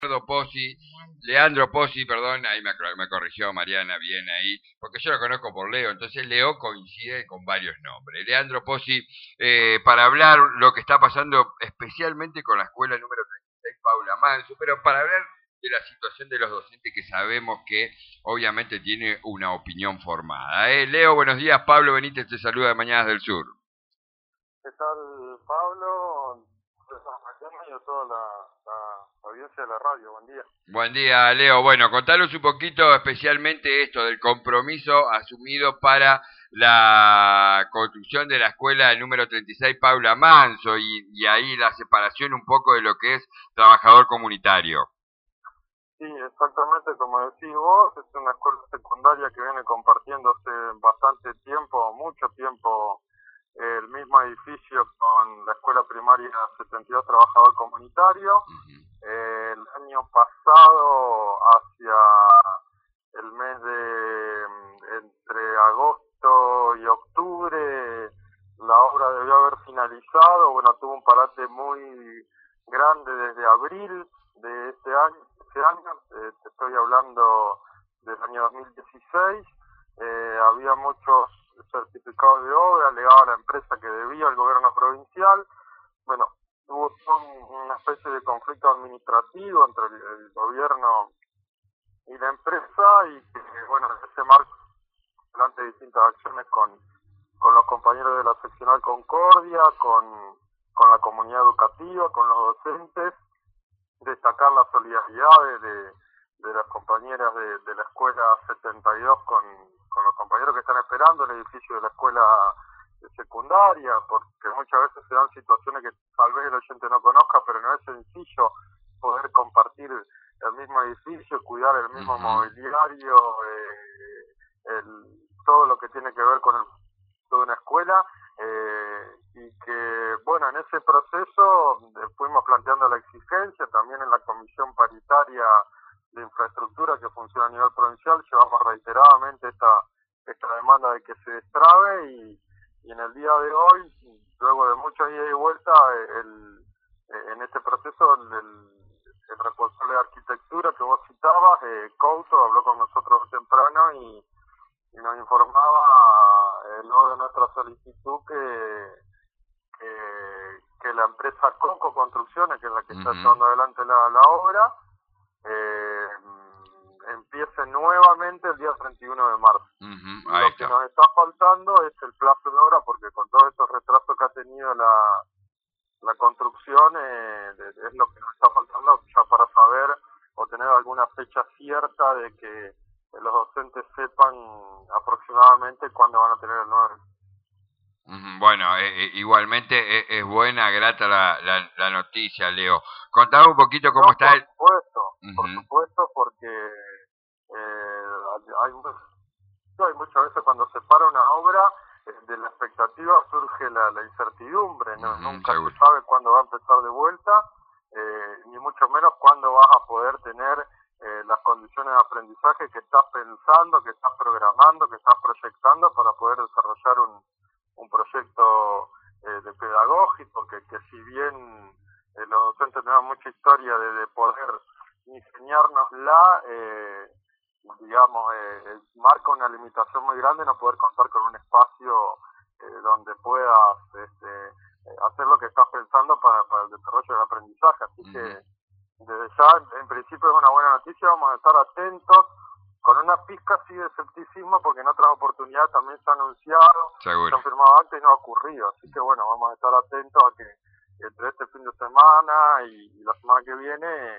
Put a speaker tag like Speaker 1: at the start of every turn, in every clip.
Speaker 1: Leandro Pozzi, perdón, ahí me corrigió Mariana bien ahí, porque yo lo conozco por Leo, entonces Leo coincide con varios nombres. Leandro Pozzi, para hablar lo que está pasando especialmente con la escuela número 36 Paula Manso, pero para hablar de la situación de los docentes que sabemos que obviamente tiene una opinión formada. Leo, buenos días, Pablo Benítez te saluda de Mañanas del Sur.
Speaker 2: ¿Qué tal, Pablo? Y a toda la audiencia de la radio, buen día.
Speaker 1: Buen día, Leo. Bueno, contanos un poquito especialmente esto del compromiso asumido para la construcción de la escuela número 36 Paula Manso y ahí la separación un poco de lo que es trabajador comunitario.
Speaker 2: Sí, exactamente como decís vos, es una escuela secundaria que viene compartiendo hace bastante tiempo, mucho tiempo, el mismo edificio con la escuela primaria 72 Trabajador Comunitario. El año pasado, hacia el mes de entre agosto y octubre, la obra debió haber finalizado. Bueno, tuvo un parate muy grande desde abril de este año. Te estoy hablando del año 2016. Había muchos certificados de obra, legaba a la empresa que debía al gobierno provincial. Bueno, hubo una especie de conflicto administrativo entre el gobierno y la empresa y bueno, en ese marco, delante de distintas acciones con los compañeros de la seccional Concordia, con la comunidad educativa, con los docentes, destacar la solidaridad de las compañeras de la escuela 72 con los compañeros que están esperando el edificio de la escuela secundaria, porque muchas veces se dan situaciones que tal vez el oyente no conozca, pero no es sencillo poder compartir el mismo edificio, cuidar el mismo mobiliario, todo lo que tiene que ver con toda una escuela, y que bueno, en ese proceso fuimos planteando la exigencia también en la comisión paritaria de infraestructura que funciona a nivel provincial. Llevamos reiteradamente esta demanda de que se destrabe y en el día de hoy, luego de muchos ida y vuelta, en este proceso el responsable de arquitectura que vos citabas, Couto, habló con nosotros temprano y nos informaba, luego de nuestra solicitud, que la empresa Coco Construcciones, que es la que está llevando adelante la obra, empiece nuevamente el día 31 de marzo. Lo que nos está faltando es el plazo de obra, porque con todos estos retrasos que ha tenido la construcción, es lo que nos está faltando ya para saber o tener alguna fecha cierta de que los docentes sepan aproximadamente cuándo van a tener el nuevo.
Speaker 1: Bueno, igualmente es buena, grata la noticia, Leo. Contame un poquito cómo está el...
Speaker 2: Por supuesto, porque hay muchas veces cuando se para una obra, de la expectativa surge la incertidumbre, ¿no? Nunca se sabe cuándo va a empezar de vuelta, ni mucho menos cuándo vas a poder tener las condiciones de aprendizaje que estás pensando, que estás programando, que estás proyectando para poder desarrollar un proyecto de pedagógico, que si bien los docentes tenemos mucha historia de poder ingeniárnosla, digamos, marca una limitación muy grande no poder contar con un espacio donde puedas hacer lo que estás pensando para el desarrollo del aprendizaje. Así que desde ya, en principio, es una buena noticia. Vamos a estar atentos con una pizca así de escepticismo, porque en otras oportunidades también se ha anunciado, se han firmado antes y no ha ocurrido. Así que bueno, vamos a estar atentos a que entre este fin de semana y la semana que viene,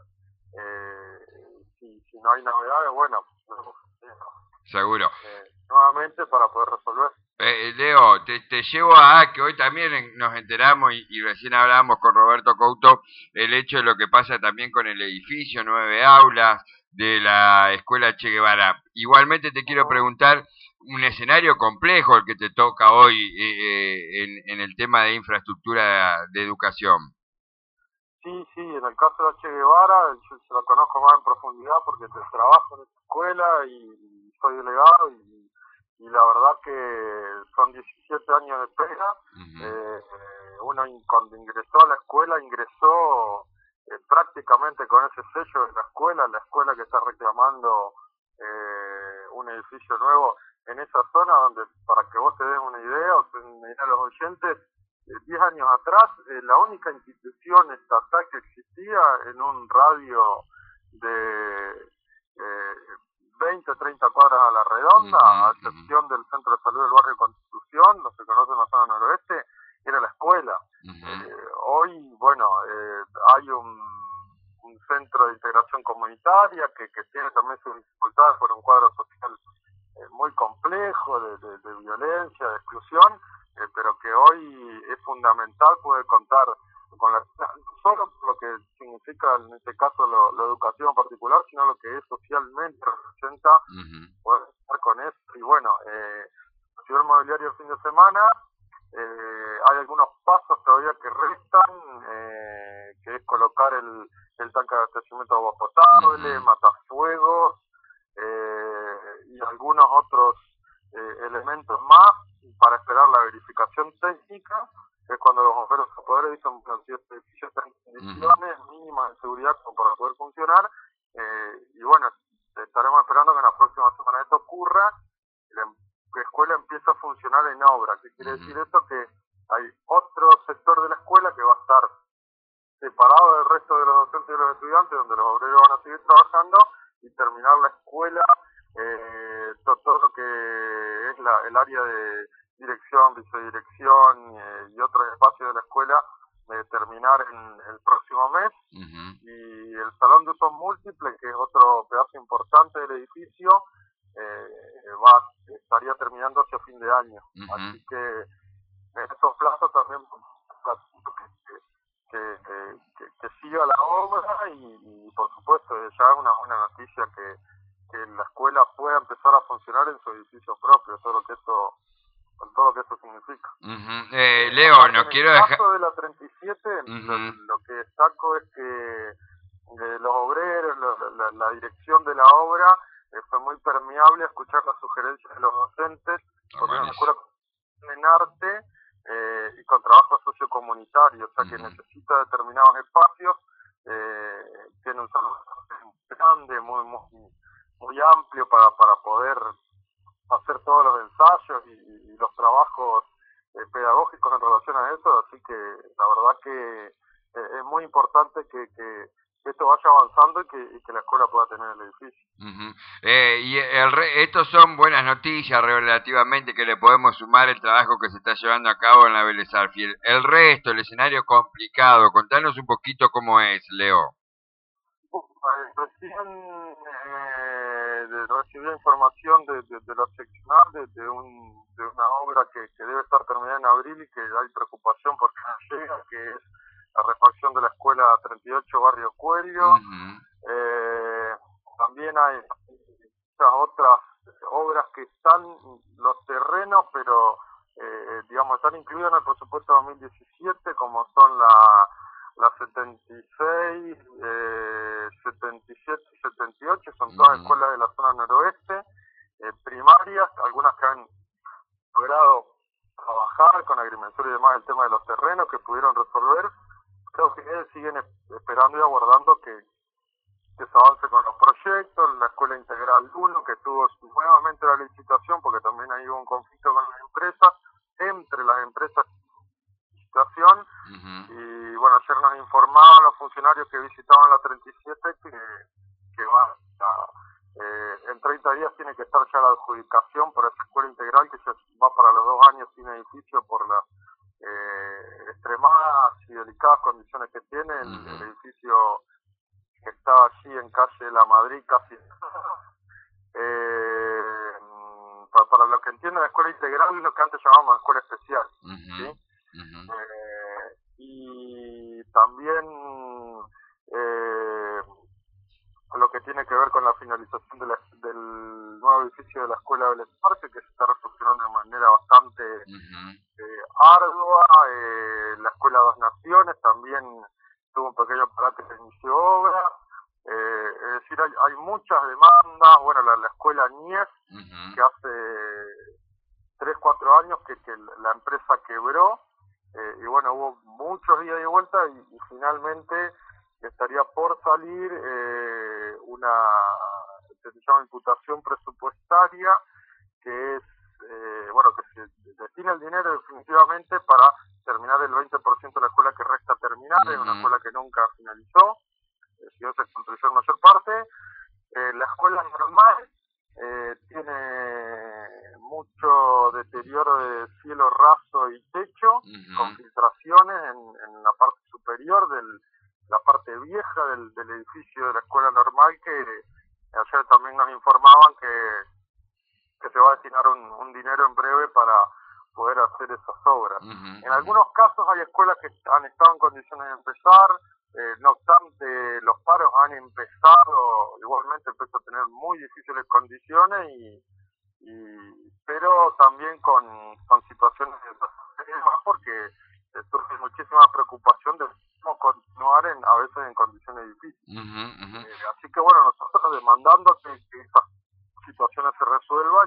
Speaker 2: si no hay novedades, bueno,
Speaker 1: seguro.
Speaker 2: Nuevamente para poder resolver.
Speaker 1: Leo, te llevo a que hoy también nos enteramos y recién hablábamos con Roberto Couto el hecho de lo que pasa también con el edificio, 9 aulas de la Escuela Che Guevara. Igualmente te quiero preguntar, un escenario complejo el que te toca hoy en el tema de infraestructura de educación.
Speaker 2: Sí, en el caso de Che Guevara, yo se lo conozco más en profundidad porque trabajo en esta escuela y soy delegado y la verdad que son 17 años de pega. Uno cuando ingresó a la escuela ingresó prácticamente con ese sello de la escuela que está reclamando un edificio nuevo en esa zona, donde, para que vos te des una idea, o te den una idea a los oyentes, 10 años atrás, la única institución estatal que existía en un radio de 20, 30 cuadras a la redonda, a excepción del centro de salud del barrio Constitución, lo que conocen la zona noroeste, era la escuela. Hoy, bueno, hay un centro de integración comunitaria que tiene también sus dificultades por un cuadro social muy complejo de violencia, de exclusión, pero que hoy es fundamental poder contar con no solo lo que significa en este caso lo educativo en particular, sino lo que es socialmente representa, poder estar con eso. Y bueno, Ciudad Mobiliario el fin de semana, hay algunos pasos todavía que restan, que es colocar el tanque de abastecimiento de agua potable, matafuegos, y algunos otros elementos más para esperar la verificación técnica, que es cuando los bomberos a poder dicen si este edificio está en condiciones mínimas de seguridad como para poder funcionar, y bueno, estaremos esperando que en la próxima semana esto ocurra, que la escuela empiece a funcionar en obra. ¿Qué quiere decir esto? Que hay otro sector de la escuela que va a estar separado del resto de los docentes y de los estudiantes, donde los obreros van a seguir trabajando, y terminar la escuela, todo lo que es el área de dirección, vicedirección y otros espacios de la escuela, terminar en el próximo mes. Y el salón de usos múltiples, que es otro pedazo importante del edificio, estaría terminando hacia fin de año. Así que en estos plazos también que siga la obra y por supuesto ya es una buena noticia que la escuela pueda empezar a funcionar en su edificio propio, todo lo que eso significa.
Speaker 1: Leo, no quiero dejar...
Speaker 2: En el caso de la 37, lo que destaco es que los obreros, la dirección de la obra fue muy permeable a escuchar las sugerencias de los docentes, porque es una escuela en arte y con trabajo sociocomunitario, o sea que necesita determinados espacios, tiene un salón grande, muy amplio para poder hacer todos los ensayos y los trabajos pedagógicos en relación a eso, así que la verdad que es muy importante que esto vaya avanzando y que la escuela pueda tener el edificio.
Speaker 1: Y estos son buenas noticias relativamente, que le podemos sumar el trabajo que se está llevando a cabo en la Vélez Sarsfield. El resto, el escenario complicado, contanos un poquito cómo es, Leo.
Speaker 2: Recién recibí información de la seccional de una obra que debe estar terminada en abril y que hay preocupación porque no llega, que es la refacción de la escuela 38 Barrio Cuello. También hay muchas otras obras que están los terrenos, pero digamos están incluidas en el presupuesto 2017, como son la 76, 77 y 78, son todas escuelas de la zona noroeste, primarias, algunas que han logrado trabajar con agrimensor y demás el tema de los terrenos, que pudieron resolver. Creo que siguen esperando y aguardando que se avance con los proyectos. La Escuela Integral 1, que tuvo nuevamente la licitación, porque también hay un conflicto con las empresas, entre las empresas de licitación, y bueno, ayer nos informaban los funcionarios que visitaban la 37 que va en 30 días tiene que estar ya la adjudicación para esa escuela integral, que ya va para los 2 años sin edificio por las extremadas y delicadas condiciones que tiene el edificio que está allí en calle La Madrid, casi. Para lo que entiendo, la escuela integral es lo que antes llamábamos escuela especial, ¿sí? Y también lo que tiene que ver con la finalización del nuevo edificio de la Escuela Vélez Sarsfield, que se está reflexionando de manera bastante ardua. La Escuela Dos Naciones también tuvo un pequeño parate de inicio de obra. Es decir, hay muchas demandas. Bueno, la Escuela Nies, que hace 3-4 años que la empresa quebró, y bueno, hubo muchos días de vuelta y finalmente estaría por salir una, se llama imputación presupuestaria, que es, bueno, que se destina el dinero definitivamente para terminar el 20% de la escuela que resta terminar, en una escuela que nunca finalizó, si no se construyó en mayor parte. La escuela normal tiene mucho deterioro de cielo raso y techo, con filtraciones en la parte superior la parte vieja del edificio de la escuela normal, que ayer también nos informaban que se va a destinar un dinero en breve para poder hacer esas obras. En algunos casos hay escuelas que han estado en condiciones de empezar, no obstante los paros han empezado, igualmente empezó a tener muy difíciles condiciones, pero también con situaciones de más, porque surge muchísima preocupación de cómo continuar a veces en condiciones difíciles. Así que bueno, nosotros demandando que estas situaciones se resuelvan.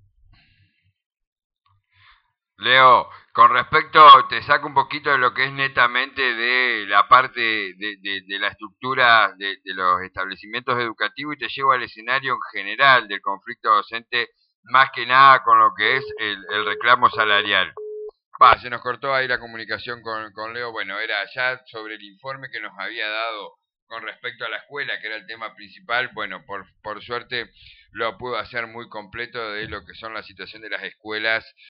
Speaker 1: Leo, con respecto, te saco un poquito de lo que es netamente de la parte de la estructura de los establecimientos educativos y te llevo al escenario en general del conflicto docente, más que nada con lo que es el reclamo salarial. Se nos cortó ahí la comunicación con Leo. Bueno, era ya sobre el informe que nos había dado con respecto a la escuela, que era el tema principal. Bueno, por suerte lo pudo hacer muy completo de lo que son la situación de las escuelas